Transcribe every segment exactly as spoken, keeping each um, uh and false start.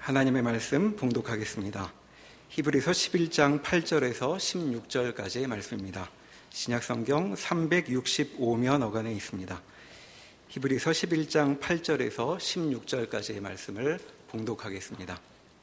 하나님의 말씀 봉독하겠습니다. 히브리서 십일 장 팔 절에서 십육 절까지의 말씀입니다. 신약성경 삼백육십오 면 어간에 있습니다. 히브리서 십일 장 팔 절에서 십육 절까지의 말씀을 봉독하겠습니다.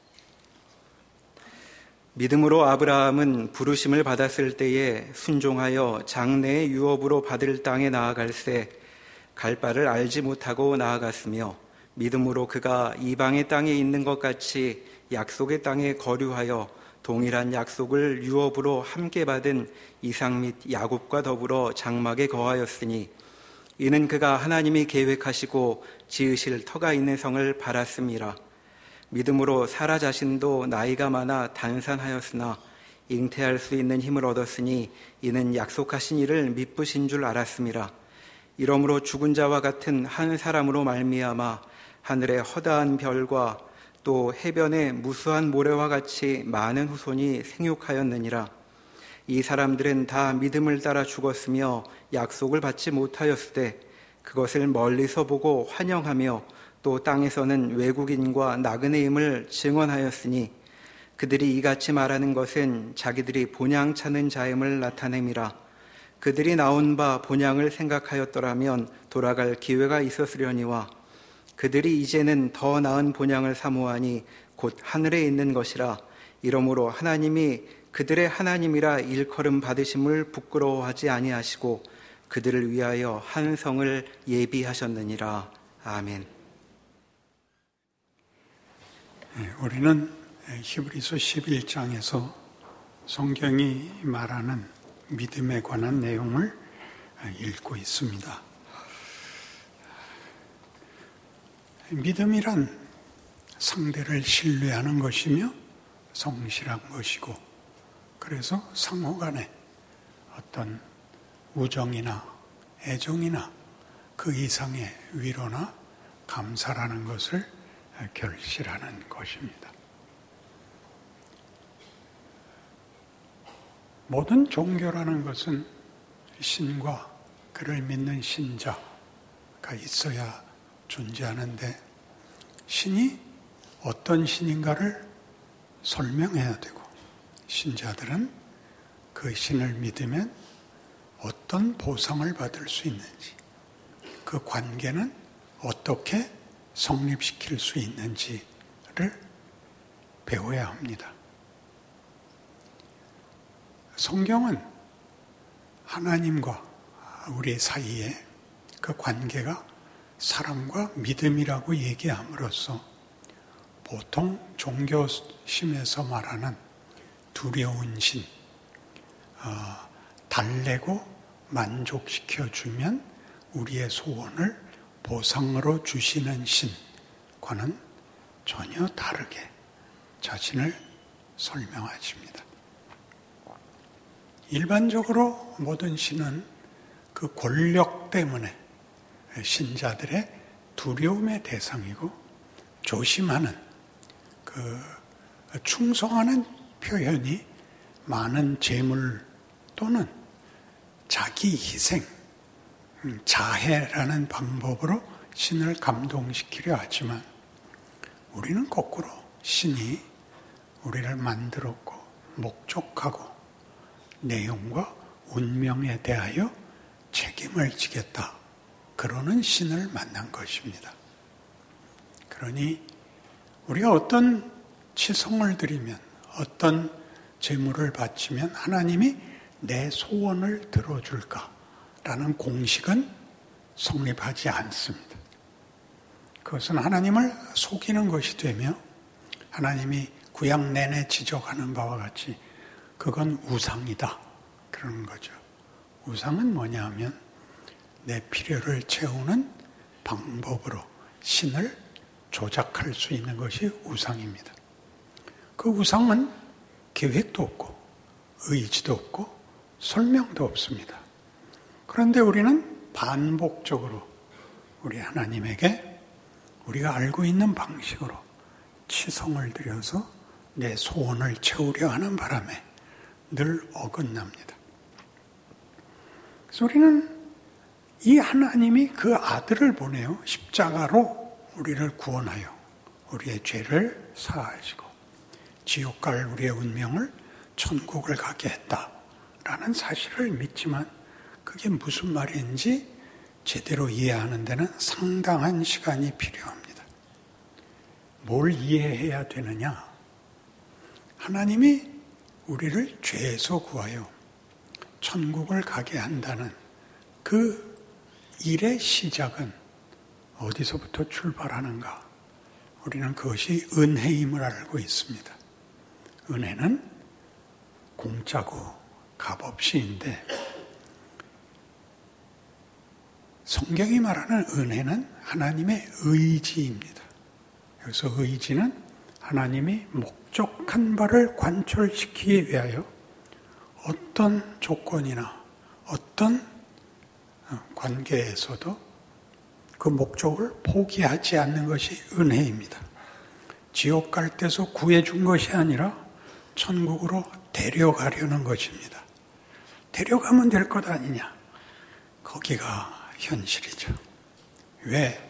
믿음으로 아브라함은 부르심을 받았을 때에 순종하여 장래의 유업으로 받을 땅에 나아갈새 갈 바를 알지 못하고 나아갔으며, 믿음으로 그가 이방의 땅에 있는 것 같이 약속의 땅에 거류하여 동일한 약속을 유업으로 함께 받은 이삭 및 야곱과 더불어 장막에 거하였으니, 이는 그가 하나님이 계획하시고 지으실 터가 있는 성을 바랐음이라. 믿음으로 사라 자신도 나이가 많아 단산하였으나 잉태할 수 있는 힘을 얻었으니, 이는 약속하신 이를 미쁘신 줄 알았음이라. 이러므로 죽은 자와 같은 한 사람으로 말미암아 하늘의 허다한 별과 또 해변의 무수한 모래와 같이 많은 후손이 생육하였느니라. 이 사람들은 다 믿음을 따라 죽었으며 약속을 받지 못하였으되 그것을 멀리서 보고 환영하며 또 땅에서는 외국인과 나그네임을 증언하였으니, 그들이 이같이 말하는 것은 자기들이 본향 찾는 자임을 나타냄이라. 그들이 나온 바 본향을 생각하였더라면 돌아갈 기회가 있었으려니와, 그들이 이제는 더 나은 본향을 사모하니 곧 하늘에 있는 것이라. 이러므로 하나님이 그들의 하나님이라 일컬음 받으심을 부끄러워하지 아니하시고 그들을 위하여 한 성을 예비하셨느니라. 아멘. 우리는 히브리서 십일 장에서 성경이 말하는 믿음에 관한 내용을 읽고 있습니다. 믿음이란 상대를 신뢰하는 것이며 성실한 것이고, 그래서 상호 간에 어떤 우정이나 애정이나 그 이상의 위로나 감사라는 것을 결실하는 것입니다. 모든 종교라는 것은 신과 그를 믿는 신자가 있어야 존재하는데, 신이 어떤 신인가를 설명해야 되고, 신자들은 그 신을 믿으면 어떤 보상을 받을 수 있는지, 그 관계는 어떻게 성립시킬 수 있는지를 배워야 합니다. 성경은 하나님과 우리 사이에 그 관계가 사랑과 믿음이라고 얘기함으로써 보통 종교심에서 말하는 두려운 신, 어, 달래고 만족시켜주면 우리의 소원을 보상으로 주시는 신과는 전혀 다르게 자신을 설명하십니다. 일반적으로 모든 신은 그 권력 때문에 신자들의 두려움의 대상이고, 조심하는, 그 충성하는 표현이 많은 재물 또는 자기 희생, 자해라는 방법으로 신을 감동시키려 하지만, 우리는 거꾸로 신이 우리를 만들었고 목적하고 내용과 운명에 대하여 책임을 지겠다, 그러는 신을 만난 것입니다. 그러니 우리가 어떤 치성을 드리면, 어떤 제물을 바치면 하나님이 내 소원을 들어줄까라는 공식은 성립하지 않습니다. 그것은 하나님을 속이는 것이 되며, 하나님이 구약 내내 지적하는 바와 같이 그건 우상이다, 그러는 거죠. 우상은 뭐냐 하면 내 필요를 채우는 방법으로 신을 조작할 수 있는 것이 우상입니다. 그 우상은 계획도 없고 의지도 없고 설명도 없습니다. 그런데 우리는 반복적으로 우리 하나님에게 우리가 알고 있는 방식으로 치성을 들여서 내 소원을 채우려 하는 바람에 늘 어긋납니다. 그래서 우리는 이 하나님이 그 아들을 보내요. 십자가로 우리를 구원하여 우리의 죄를 사하시고 지옥 갈 우리의 운명을 천국을 가게 했다라는 사실을 믿지만 그게 무슨 말인지 제대로 이해하는 데는 상당한 시간이 필요합니다. 뭘 이해해야 되느냐? 하나님이 우리를 죄에서 구하여 천국을 가게 한다는 그 일의 시작은 어디서부터 출발하는가? 우리는 그것이 은혜임을 알고 있습니다. 은혜는 공짜고 값없이인데 성경이 말하는 은혜는 하나님의 의지입니다. 여기서 의지는 하나님이 목적한 바를 관철시키기 위하여 어떤 조건이나 어떤 관계에서도 그 목적을 포기하지 않는 것이 은혜입니다. 지옥 갈 때서 구해준 것이 아니라 천국으로 데려가려는 것입니다. 데려가면 될 것 아니냐? 거기가 현실이죠. 왜?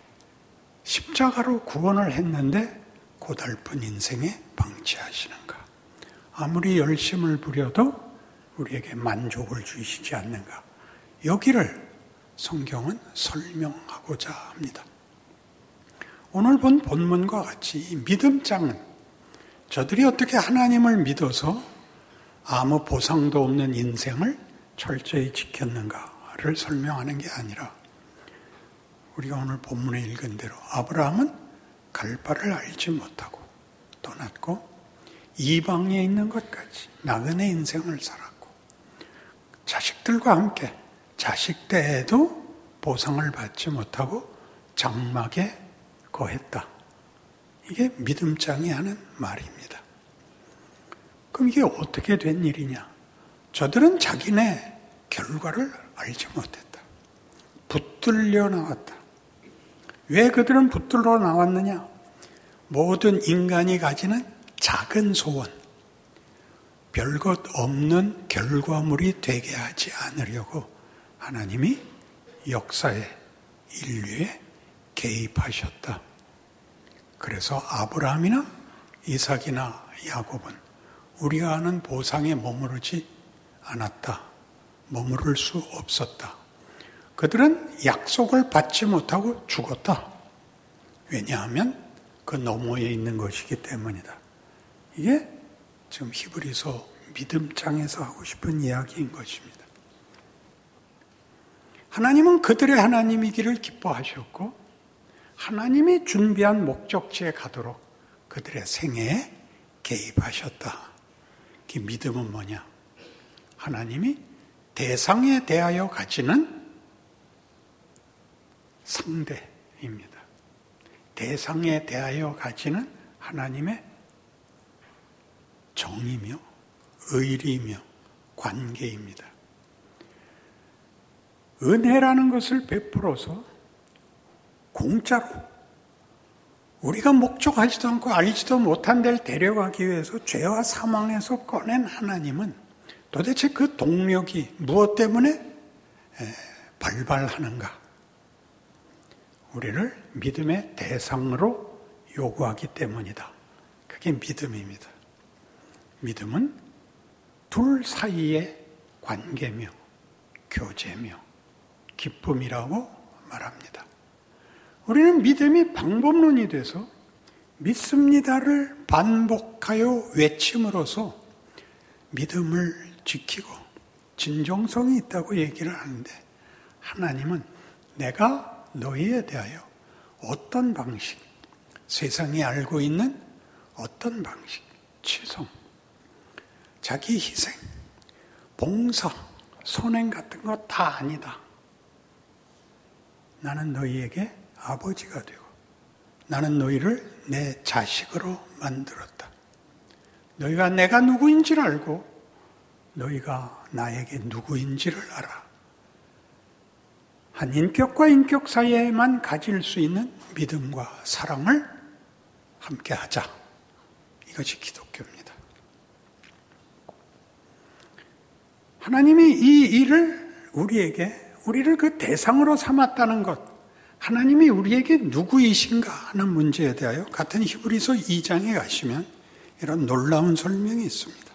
십자가로 구원을 했는데 고달픈 인생에 방치하시는가? 아무리 열심을 부려도 우리에게 만족을 주시지 않는가? 여기를 성경은 설명하고자 합니다. 오늘 본 본문과 같이 이 믿음장은 저들이 어떻게 하나님을 믿어서 아무 보상도 없는 인생을 철저히 지켰는가를 설명하는 게 아니라 우리가 오늘 본문에 읽은 대로 아브라함은 갈 바를 알지 못하고 떠났고 이방에 있는 것까지 나그네 인생을 살았고 자식들과 함께 자식 때에도 보상을 받지 못하고 장막에 거했다. 이게 믿음장이 하는 말입니다. 그럼 이게 어떻게 된 일이냐? 저들은 자기네 결과를 알지 못했다. 붙들려 나왔다. 왜 그들은 붙들러 나왔느냐? 모든 인간이 가지는 작은 소원, 별것 없는 결과물이 되게 하지 않으려고 하나님이 역사에, 인류에 개입하셨다. 그래서 아브라함이나 이삭이나 야곱은 우리가 아는 보상에 머무르지 않았다. 머무를 수 없었다. 그들은 약속을 받지 못하고 죽었다. 왜냐하면 그 너머에 있는 것이기 때문이다. 이게 지금 히브리서 믿음장에서 하고 싶은 이야기인 것입니다. 하나님은 그들의 하나님이기를 기뻐하셨고 하나님이 준비한 목적지에 가도록 그들의 생애에 개입하셨다. 그 믿음은 뭐냐? 하나님이 대상에 대하여 가지는 상대입니다. 대상에 대하여 가지는 하나님의 정이며 의리며 관계입니다. 은혜라는 것을 베풀어서 공짜로 우리가 목적하지도 않고 알지도 못한 데를 데려가기 위해서 죄와 사망에서 꺼낸 하나님은 도대체 그 동력이 무엇 때문에 발발하는가? 우리를 믿음의 대상으로 요구하기 때문이다. 그게 믿음입니다. 믿음은 둘 사이의 관계며 교제며 기쁨이라고 말합니다. 우리는 믿음이 방법론이 돼서 믿습니다를 반복하여 외침으로써 믿음을 지키고 진정성이 있다고 얘기를 하는데 하나님은 내가 너희에 대하여 어떤 방식, 세상이 알고 있는 어떤 방식, 치성, 자기 희생, 봉사, 선행 같은 거 다 아니다. 나는 너희에게 아버지가 되고 나는 너희를 내 자식으로 만들었다. 너희가 내가 누구인지를 알고 너희가 나에게 누구인지를 알아. 한 인격과 인격 사이에만 가질 수 있는 믿음과 사랑을 함께 하자. 이것이 기독교입니다. 하나님이 이 일을 우리에게, 우리를 그 대상으로 삼았다는 것, 하나님이 우리에게 누구이신가 하는 문제에 대하여 같은 히브리서 이 장에 가시면 이런 놀라운 설명이 있습니다.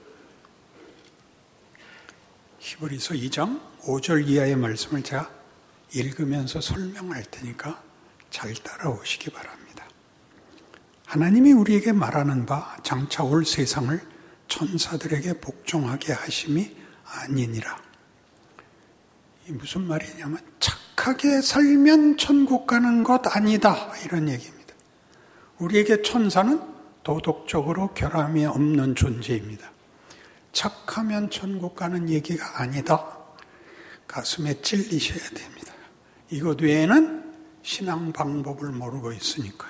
히브리서 이 장 오 절 이하의 말씀을 제가 읽으면서 설명할 테니까 잘 따라오시기 바랍니다. 하나님이 우리에게 말하는 바 장차 올 세상을 천사들에게 복종하게 하심이 아니니라. 이 무슨 말이냐면 착하게 살면 천국 가는 것 아니다, 이런 얘기입니다. 우리에게 천사는 도덕적으로 결함이 없는 존재입니다. 착하면 천국 가는 얘기가 아니다. 가슴에 찔리셔야 됩니다. 이것 외에는 신앙 방법을 모르고 있으니까요.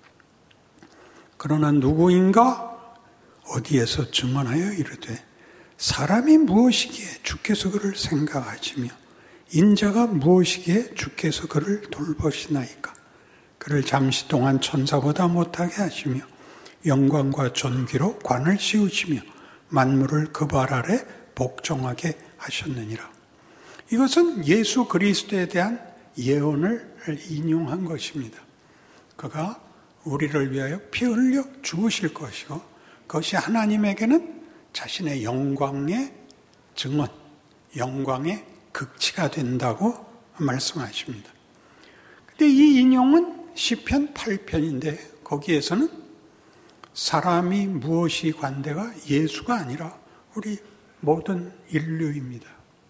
그러나 누구인가 어디에서 증언하여 이르되 사람이 무엇이기에 주께서 그를 생각하시며 인자가 무엇이기에 주께서 그를 돌보시나이까. 그를 잠시 동안 천사보다 못하게 하시며 영광과 존귀로 관을 씌우시며 만물을 그 발 아래 복종하게 하셨느니라. 이것은 예수 그리스도에 대한 예언을 인용한 것입니다. 그가 우리를 위하여 피 흘려 죽으실 것이고 그것이 하나님에게는 자신의 영광의 증언, 영광의 극치가 된다고 말씀하십니다. 근데 이 인용은 시편 팔 편인데 거기에서는 사람이 무엇이 관대가 예수가 아니라 우리 모든 인류입니다.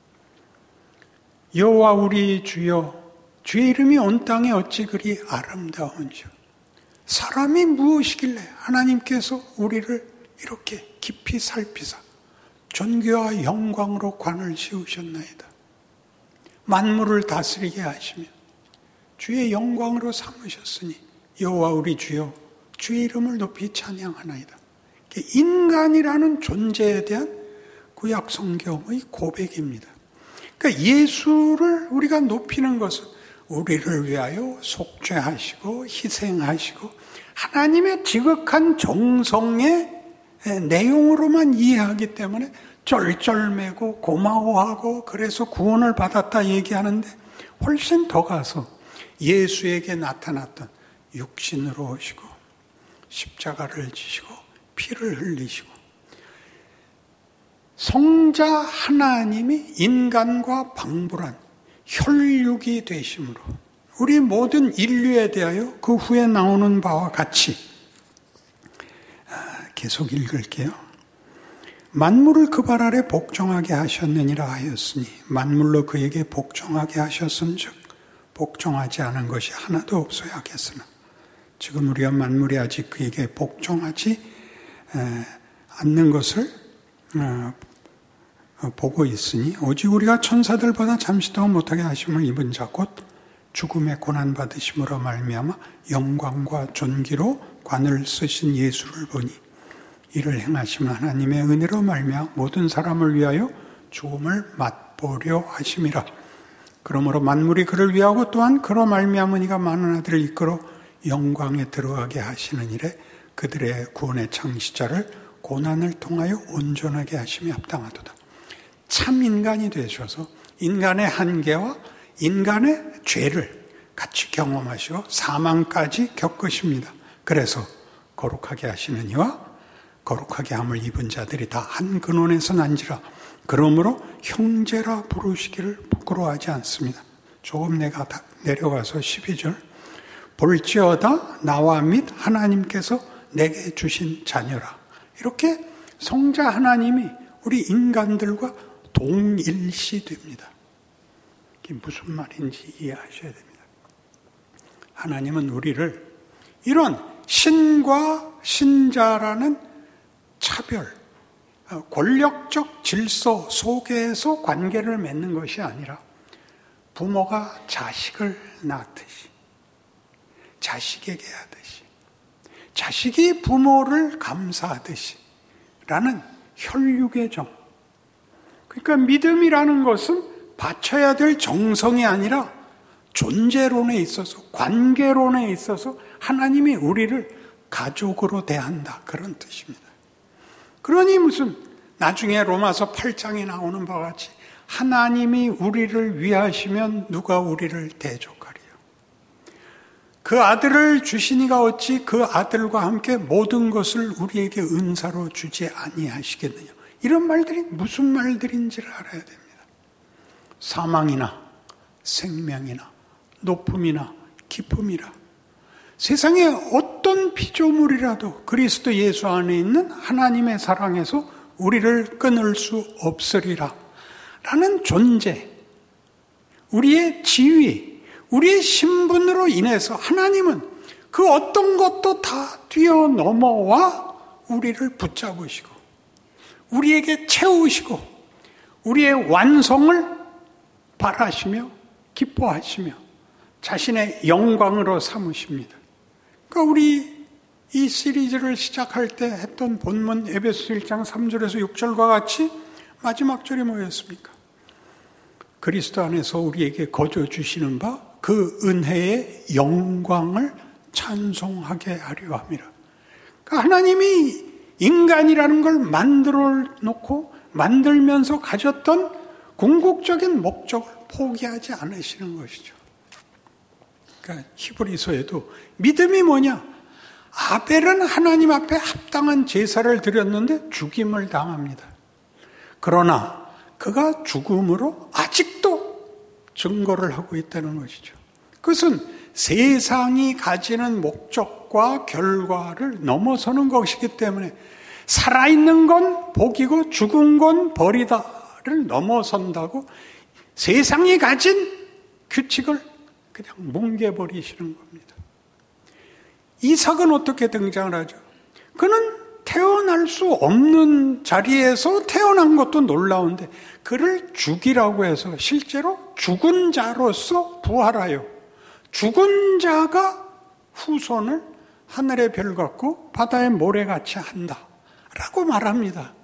여호와 우리 주여 주의 이름이 온 땅에 어찌 그리 아름다운지요. 사람이 무엇이길래 하나님께서 우리를 이렇게 깊이 살피사 존귀와 영광으로 관을 씌우셨나이다. 만물을 다스리게 하시며 주의 영광으로 삼으셨으니 여호와 우리 주여 주의 이름을 높이 찬양하나이다. 인간이라는 존재에 대한 구약 성경의 고백입니다. 그러니까 예수를 우리가 높이는 것은 우리를 위하여 속죄하시고 희생하시고 하나님의 지극한 정성의 내용으로만 이해하기 때문에 쩔쩔매고 고마워하고 그래서 구원을 받았다 얘기하는데 훨씬 더 가서 예수에게 나타났던 육신으로 오시고 십자가를 지시고 피를 흘리시고 성자 하나님이 인간과 방불한 혈육이 되심으로 우리 모든 인류에 대하여 그 후에 나오는 바와 같이 계속 읽을게요. 만물을 그 발 아래 복종하게 하셨느니라 하였으니 만물로 그에게 복종하게 하셨은즉 복종하지 않은 것이 하나도 없어야 하겠으나 지금 우리가 만물이 아직 그에게 복종하지 않는 것을 보고 있으니 오직 우리가 천사들보다 잠시 더 못하게 하심을 입은 자 곧 죽음의 고난 받으심으로 말미암아 영광과 존귀로 관을 쓰신 예수를 보니 이를 행하시면 하나님의 은혜로 말미암아 모든 사람을 위하여 죽음을 맛보려 하심이라. 그러므로 만물이 그를 위하고 또한 그로 말미암으니가 많은 아들을 이끌어 영광에 들어가게 하시는 일에 그들의 구원의 창시자를 고난을 통하여 온전하게 하심이 합당하도다. 참 인간이 되셔서 인간의 한계와 인간의 죄를 같이 경험하시고 사망까지 겪으십니다. 그래서 거룩하게 하시는 이와 거룩하게 함을 입은 자들이 다 한 근원에서 난지라. 그러므로 형제라 부르시기를 부끄러워하지 않습니다. 조금 내가 내려가서 십이 절 볼지어다 나와 및 하나님께서 내게 주신 자녀라. 이렇게 성자 하나님이 우리 인간들과 동일시 됩니다. 이게 무슨 말인지 이해하셔야 됩니다. 하나님은 우리를 이런 신과 신자라는 차별, 권력적 질서 속에서 관계를 맺는 것이 아니라 부모가 자식을 낳듯이 자식에게 하듯이 자식이 부모를 감사하듯이 라는 혈육의 정. 그러니까 믿음이라는 것은 바쳐야 될 정성이 아니라 존재론에 있어서 관계론에 있어서 하나님이 우리를 가족으로 대한다. 그런 뜻입니다. 그러니 무슨 나중에 로마서 팔 장에 나오는 바와 같이 하나님이 우리를 위하시면 누가 우리를 대적하리요. 그 아들을 주시니가 어찌 그 아들과 함께 모든 것을 우리에게 은사로 주지 아니하시겠느냐. 이런 말들이 무슨 말들인지를 알아야 됩니다. 사망이나 생명이나 높음이나 깊음이라, 세상의 어떤 피조물이라도 그리스도 예수 안에 있는 하나님의 사랑에서 우리를 끊을 수 없으리라 라는 존재, 우리의 지위, 우리의 신분으로 인해서 하나님은 그 어떤 것도 다 뛰어넘어와 우리를 붙잡으시고 우리에게 채우시고 우리의 완성을 바라시며 기뻐하시며 자신의 영광으로 삼으십니다. 그러니까 우리 이 시리즈를 시작할 때 했던 본문 에베소서 일 장 삼 절에서 육 절과 같이 마지막 절이 뭐였습니까? 그리스도 안에서 우리에게 거저 주시는 바 그 은혜의 영광을 찬송하게 하려 함이라. 그러니까 하나님이 인간이라는 걸 만들어 놓고 만들면서 가졌던 궁극적인 목적을 포기하지 않으시는 것이죠. 그러니까 히브리서에도 믿음이 뭐냐? 아벨은 하나님 앞에 합당한 제사를 드렸는데 죽임을 당합니다. 그러나 그가 죽음으로 아직도 증거를 하고 있다는 것이죠. 그것은 세상이 가지는 목적과 결과를 넘어서는 것이기 때문에 살아있는 건 복이고 죽은 건 벌이다를 넘어선다고 세상이 가진 규칙을 그냥 뭉개버리시는 겁니다. 이삭은 어떻게 등장을 하죠? 그는 태어날 수 없는 자리에서 태어난 것도 놀라운데 그를 죽이라고 해서 실제로 죽은 자로서 부활하여 죽은 자가 후손을 하늘의 별 같고 바다의 모래같이 한다 라고 말합니다.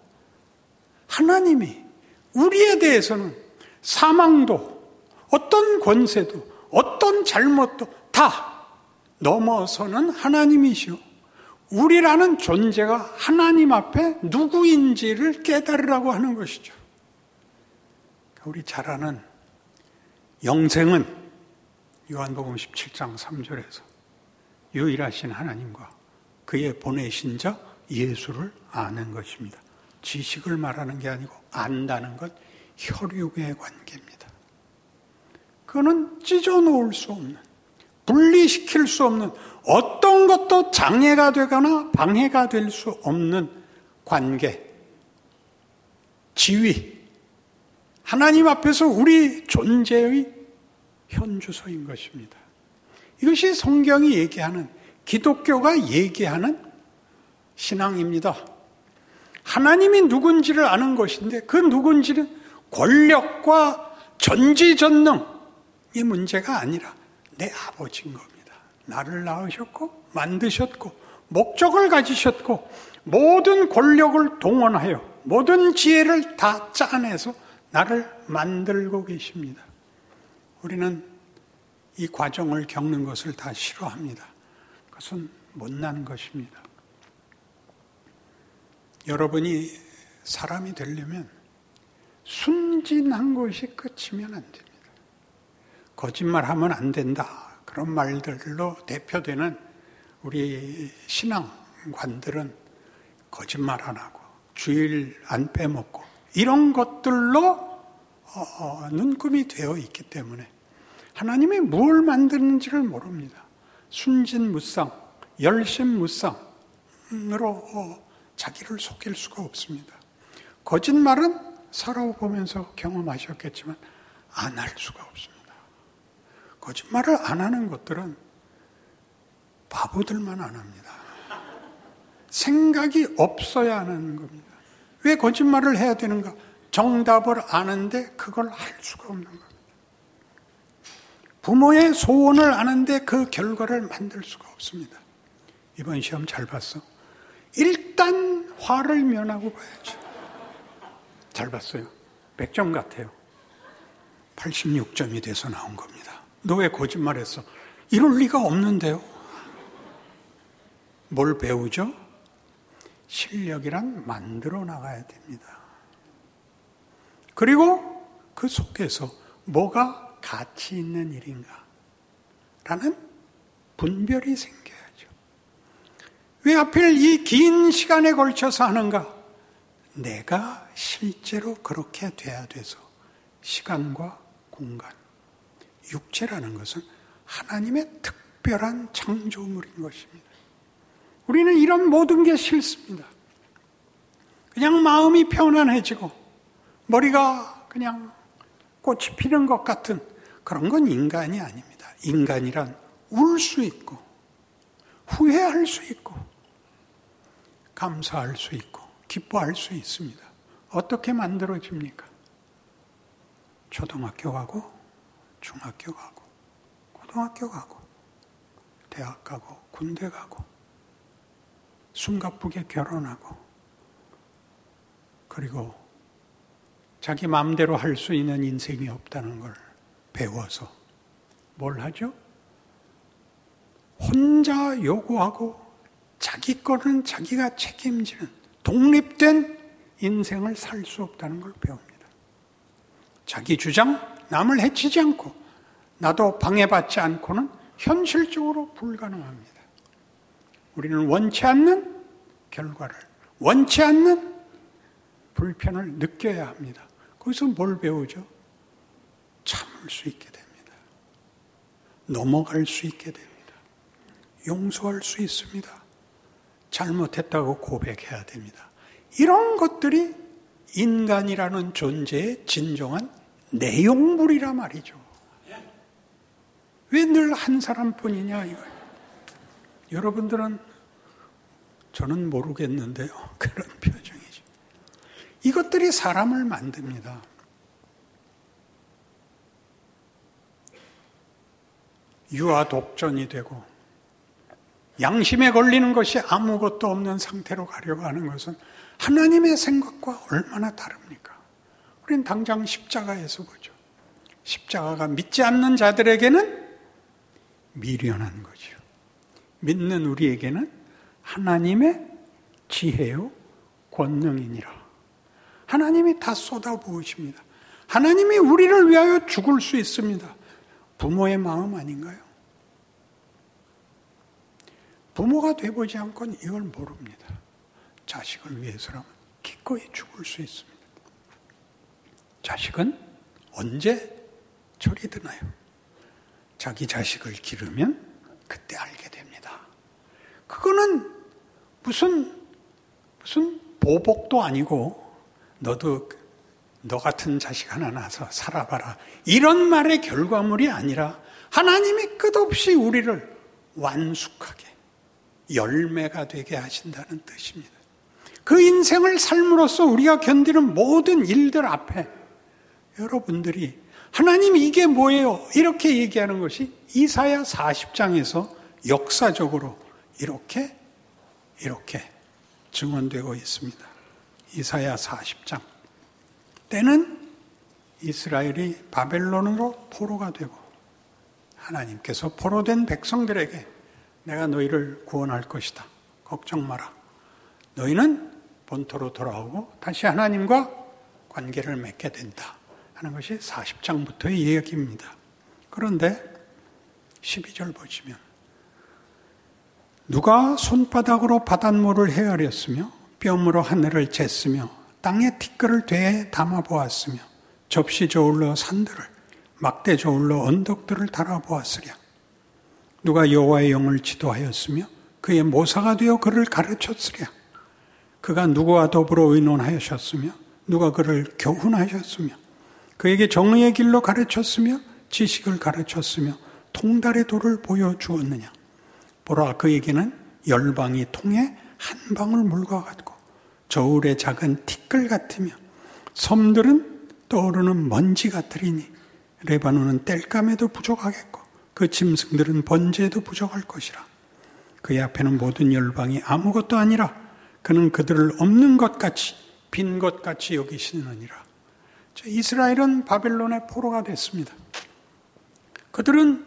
하나님이 우리에 대해서는 사망도 어떤 권세도 어떤 잘못도 다 넘어서는 하나님이시오. 우리라는 존재가 하나님 앞에 누구인지를 깨달으라고 하는 것이죠. 우리 잘 아는 영생은 요한복음 십칠 장 삼 절에서 유일하신 하나님과 그의 보내신 자 예수를 아는 것입니다. 지식을 말하는 게 아니고 안다는 건 혈육의 관계입니다. 그거는 찢어놓을 수 없는, 분리시킬 수 없는, 어떤 것도 장애가 되거나 방해가 될 수 없는 관계, 지위, 하나님 앞에서 우리 존재의 현주소인 것입니다. 이것이 성경이 얘기하는, 기독교가 얘기하는 신앙입니다. 하나님이 누군지를 아는 것인데 그 누군지는 권력과 전지전능의 문제가 아니라 내 아버지인 겁니다. 나를 낳으셨고 만드셨고 목적을 가지셨고 모든 권력을 동원하여 모든 지혜를 다 짜내서 나를 만들고 계십니다. 우리는 이 과정을 겪는 것을 다 싫어합니다. 그것은 못난 것입니다. 여러분이 사람이 되려면 순진한 것이 끝이면 안 됩니다. 거짓말하면 안 된다. 그런 말들로 대표되는 우리 신앙관들은 거짓말 안 하고 주일 안 빼먹고 이런 것들로 어, 눈금이 되어 있기 때문에 하나님이 뭘 만드는지를 모릅니다. 순진무상, 열심무상으로 어, 자기를 속일 수가 없습니다. 거짓말은 살아보면서 경험하셨겠지만 안 할 수가 없습니다. 거짓말을 안 하는 것들은 바보들만 안 합니다. 생각이 없어야 하는 겁니다. 왜 거짓말을 해야 되는가? 정답을 아는데 그걸 할 수가 없는 겁니다. 부모의 소원을 아는데 그 결과를 만들 수가 없습니다. 이번 시험 잘 봤어? 일단 화를 면하고 봐야죠. 잘 봤어요. 백 점 같아요. 팔십육 점이 돼서 나온 겁니다. 너 왜 거짓말했어? 이럴 리가 없는데요. 뭘 배우죠? 실력이란 만들어 나가야 됩니다. 그리고 그 속에서 뭐가 가치 있는 일인가? 라는 분별이 생겨야죠. 왜 하필 이 긴 시간에 걸쳐서 하는가? 내가 실제로 그렇게 돼야 돼서 시간과 공간, 육체라는 것은 하나님의 특별한 창조물인 것입니다. 우리는 이런 모든 게 싫습니다. 그냥 마음이 편안해지고 머리가 그냥 꽃이 피는 것 같은 그런 건 인간이 아닙니다. 인간이란 울 수 있고 후회할 수 있고 감사할 수 있고 기뻐할 수 있습니다. 어떻게 만들어집니까? 초등학교 가고 중학교 가고 고등학교 가고 대학 가고 군대 가고 숨가쁘게 결혼하고 그리고 자기 마음대로 할 수 있는 인생이 없다는 걸 배워서 뭘 하죠? 혼자 요구하고 자기 거는 자기가 책임지는 독립된 인생을 살 수 없다는 걸 배웁니다. 자기 주장, 남을 해치지 않고 나도 방해받지 않고는 현실적으로 불가능합니다. 우리는 원치 않는 결과를, 원치 않는 불편을 느껴야 합니다. 거기서 뭘 배우죠? 참을 수 있게 됩니다. 넘어갈 수 있게 됩니다. 용서할 수 있습니다. 잘못했다고 고백해야 됩니다. 이런 것들이 인간이라는 존재의 진정한 내용물이라 말이죠. 왜 늘 한 사람뿐이냐 이거예요. 여러분들은 저는 모르겠는데요. 그런 표정이죠. 이것들이 사람을 만듭니다. 유아 독전이 되고 양심에 걸리는 것이 아무것도 없는 상태로 가려고 하는 것은 하나님의 생각과 얼마나 다릅니까? 우리는 당장 십자가에서 보죠. 십자가가 믿지 않는 자들에게는 미련한 거죠. 믿는 우리에게는 하나님의 지혜요 권능이니라. 하나님이 다 쏟아부으십니다. 하나님이 우리를 위하여 죽을 수 있습니다. 부모의 마음 아닌가요? 부모가 돼보지 않고는 이걸 모릅니다. 자식을 위해서라면 기꺼이 죽을 수 있습니다. 자식은 언제 철이 드나요? 자기 자식을 기르면 그때 알게 됩니다. 그거는 무슨 무슨 보복도 아니고 너도 너 같은 자식 하나 낳아서 살아봐라 이런 말의 결과물이 아니라 하나님이 끝없이 우리를 완숙하게 열매가 되게 하신다는 뜻입니다. 그 인생을 삶으로써 우리가 견디는 모든 일들 앞에 여러분들이 하나님 이게 뭐예요? 이렇게 얘기하는 것이 이사야 사십 장에서 역사적으로 이렇게 이렇게 증언되고 있습니다. 이사야 사십 장. 때는 이스라엘이 바벨론으로 포로가 되고 하나님께서 포로된 백성들에게 내가 너희를 구원할 것이다. 걱정 마라. 너희는 본토로 돌아오고 다시 하나님과 관계를 맺게 된다. 하는 것이 사십 장부터의 이야기입니다. 그런데 십이 절 보시면 누가 손바닥으로 바닷물을 헤아렸으며 뼘으로 하늘을 쟀으며 땅에 티끌을 되에 담아보았으며 접시 저울로 산들을 막대 저울로 언덕들을 달아보았으랴. 누가 여호와의 영을 지도하였으며 그의 모사가 되어 그를 가르쳤으랴. 그가 누구와 더불어 의논하셨으며 누가 그를 교훈하셨으며 그에게 정의의 길로 가르쳤으며 지식을 가르쳤으며 통달의 도를 보여주었느냐. 보라, 그에게는 열방이 통해 한 방울 물과 같고 저울의 작은 티끌 같으며 섬들은 떠오르는 먼지 같으리니 레바논은 땔감에도 부족하겠고 그 짐승들은 번제에도 부족할 것이라. 그의 앞에는 모든 열방이 아무것도 아니라 그는 그들을 없는 것 같이 빈 것 같이 여기시느니라. 이스라엘은 바벨론의 포로가 됐습니다. 그들은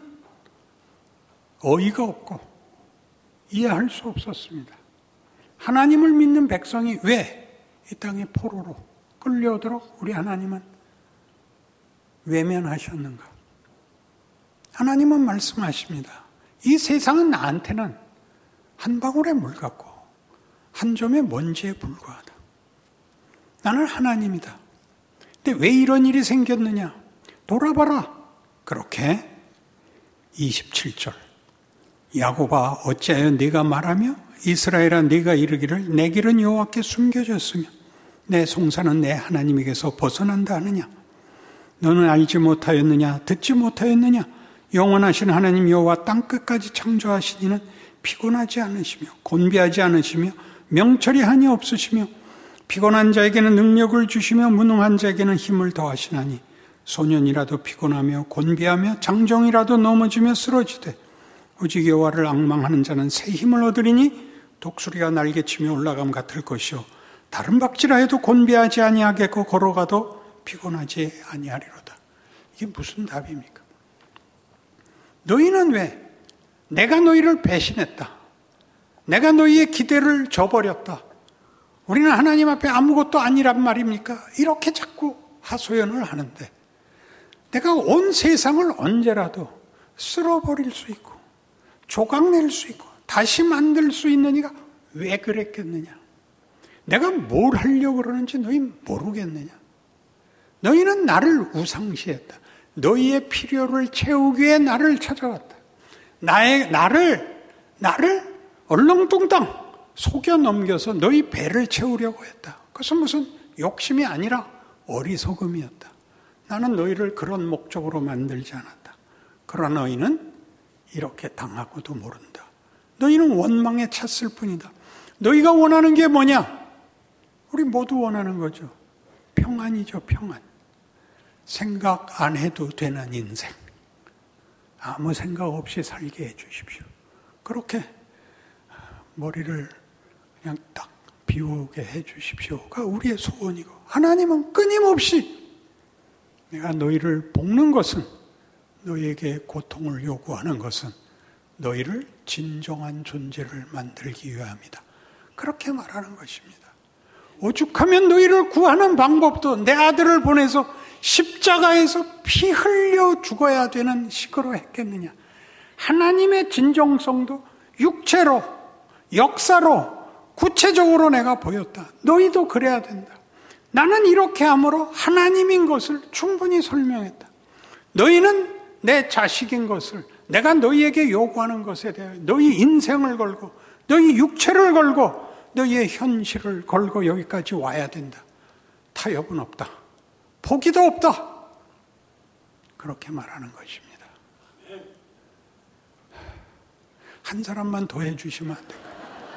어이가 없고 이해할 수 없었습니다. 하나님을 믿는 백성이 왜 이 땅에 포로로 끌려오도록 우리 하나님은 외면하셨는가? 하나님은 말씀하십니다. 이 세상은 나한테는 한 방울의 물 같고 한 점의 먼지에 불과하다. 나는 하나님이다. 근데 왜 이런 일이 생겼느냐? 돌아봐라. 그렇게 이십칠 절 야곱아 어찌하여 네가 말하며 이스라엘아 네가 이르기를 내 길은 여호와께 숨겨졌으며 내 송사는 내 하나님에게서 벗어난다 하느냐? 너는 알지 못하였느냐? 듣지 못하였느냐? 영원하신 하나님 여호와 땅끝까지 창조하신 이는 피곤하지 않으시며 곤비하지 않으시며 명철이 한이 없으시며 피곤한 자에게는 능력을 주시며 무능한 자에게는 힘을 더하시나니 소년이라도 피곤하며 곤비하며 장정이라도 넘어지며 쓰러지되 오직 여호와를 앙망하는 자는 새 힘을 얻으리니 독수리가 날개치며 올라감 같을 것이요 다른 박질하여도 곤비하지 아니하겠고 걸어가도 피곤하지 아니하리로다. 이게 무슨 답입니까? 너희는 왜 내가 너희를 배신했다. 내가 너희의 기대를 저버렸다. 우리는 하나님 앞에 아무것도 아니란 말입니까? 이렇게 자꾸 하소연을 하는데 내가 온 세상을 언제라도 쓸어버릴 수 있고 조각낼 수 있고 다시 만들 수 있는 이가 왜 그랬겠느냐? 내가 뭘 하려고 그러는지 너희 모르겠느냐? 너희는 나를 우상시했다. 너희의 필요를 채우기 위해 나를 찾아왔다. 나의, 나를, 나를 얼렁뚱땅 속여 넘겨서 너희 배를 채우려고 했다. 그것은 무슨 욕심이 아니라 어리석음이었다. 나는 너희를 그런 목적으로 만들지 않았다. 그러나 너희는 이렇게 당하고도 모른다. 너희는 원망에 찼을 뿐이다. 너희가 원하는 게 뭐냐? 우리 모두 원하는 거죠. 평안이죠, 평안. 생각 안 해도 되는 인생. 아무 생각 없이 살게 해 주십시오. 그렇게 머리를 그냥 딱 비우게 해 주십시오가 우리의 소원이고, 하나님은 끊임없이 내가 너희를 볶는 것은, 너희에게 고통을 요구하는 것은 너희를 진정한 존재를 만들기 위함이다. 그렇게 말하는 것입니다. 오죽하면 너희를 구하는 방법도 내 아들을 보내서 십자가에서 피 흘려 죽어야 되는 식으로 했겠느냐. 하나님의 진정성도 육체로, 역사로, 구체적으로 내가 보였다. 너희도 그래야 된다. 나는 이렇게 함으로 하나님인 것을 충분히 설명했다. 너희는 내 자식인 것을, 내가 너희에게 요구하는 것에 대해 너희 인생을 걸고 너희 육체를 걸고 너희의 현실을 걸고 여기까지 와야 된다. 타협은 없다. 포기도 없다. 그렇게 말하는 것입니다. 한 사람만 더 해주시면 안 될까요?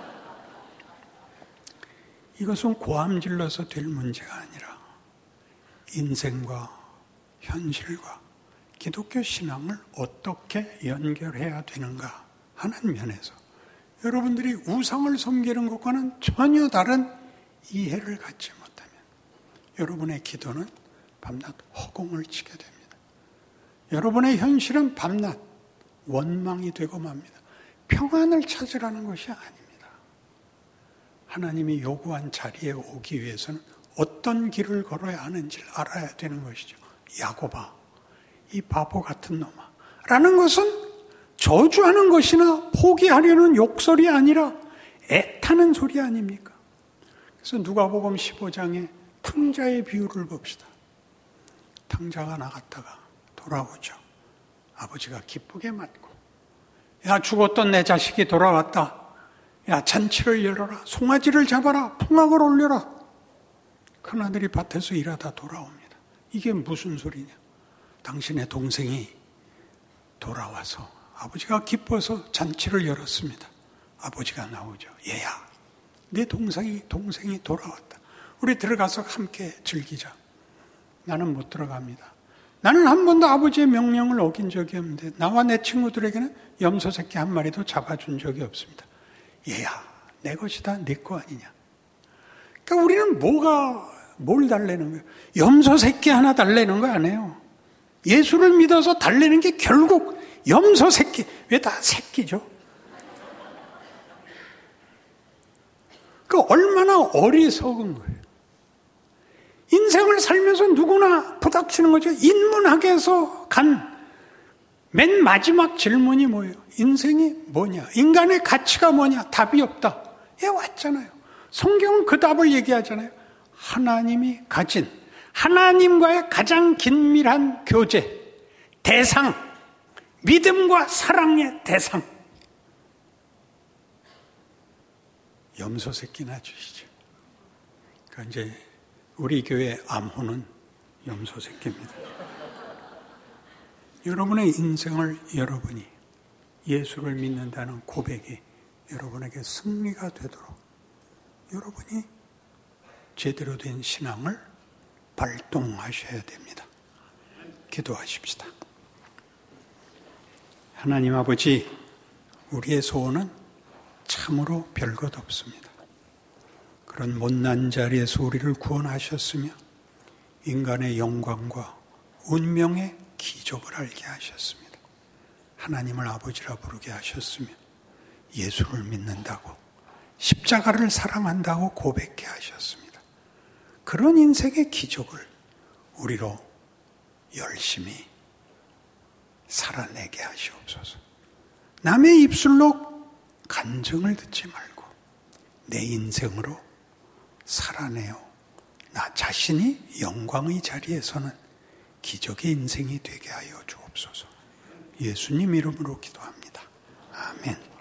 이것은 고함 질러서 될 문제가 아니라 인생과 현실과 기독교 신앙을 어떻게 연결해야 되는가 하는 면에서 여러분들이 우상을 섬기는 것과는 전혀 다른 이해를 갖지 못하면 여러분의 기도는 밤낮 허공을 치게 됩니다. 여러분의 현실은 밤낮 원망이 되고 맙니다. 평안을 찾으라는 것이 아닙니다. 하나님이 요구한 자리에 오기 위해서는 어떤 길을 걸어야 하는지를 알아야 되는 것이죠. 야곱아, 이 바보 같은 놈아 라는 것은 저주하는 것이나 포기하려는 욕설이 아니라 애타는 소리 아닙니까? 그래서 누가복음 십오 장에 탕자의 비유를 봅시다. 탕자가 나갔다가 돌아오죠. 아버지가 기쁘게 맞고, 야, 죽었던 내 자식이 돌아왔다. 야, 잔치를 열어라. 송아지를 잡아라. 풍악을 올려라. 큰아들이 밭에서 일하다 돌아옵니다. 이게 무슨 소리냐? 당신의 동생이 돌아와서 아버지가 기뻐서 잔치를 열었습니다. 아버지가 나오죠. 얘야, 내 동생이, 동생이 돌아왔다. 우리 들어가서 함께 즐기자. 나는 못 들어갑니다. 나는 한 번도 아버지의 명령을 어긴 적이 없는데 나와 내 친구들에게는 염소 새끼 한 마리도 잡아준 적이 없습니다. 얘야, 내 것이다, 내 거 아니냐. 그러니까 우리는 뭐가, 뭘 달래는 거예요? 염소 새끼 하나 달래는 거 아니에요. 예수를 믿어서 달래는 게 결국 염소 새끼, 왜 다 새끼죠? 그 얼마나 어리석은 거예요. 인생을 살면서 누구나 부닥치는 거죠. 인문학에서 간 맨 마지막 질문이 뭐예요? 인생이 뭐냐? 인간의 가치가 뭐냐? 답이 없다. 예, 왔잖아요. 성경은 그 답을 얘기하잖아요. 하나님이 가진 하나님과의 가장 긴밀한 교제, 대상, 믿음과 사랑의 대상. 염소 새끼나 주시죠. 그러니까 이제 우리 교회 암호는 염소 새끼입니다. 여러분의 인생을 여러분이 예수를 믿는다는 고백이 여러분에게 승리가 되도록 여러분이 제대로 된 신앙을 발동하셔야 됩니다. 기도하십시다. 하나님 아버지, 우리의 소원은 참으로 별것 없습니다. 그런 못난 자리에서 우리를 구원하셨으며 인간의 영광과 운명의 기적을 알게 하셨습니다. 하나님을 아버지라 부르게 하셨으며 예수를 믿는다고 십자가를 사랑한다고 고백해 하셨습니다. 그런 인생의 기적을 우리로 열심히 살아내게 하시옵소서. 남의 입술로 간증을 듣지 말고 내 인생으로 살아내어 나 자신이 영광의 자리에 서는 기적의 인생이 되게 하여 주옵소서. 예수님 이름으로 기도합니다. 아멘.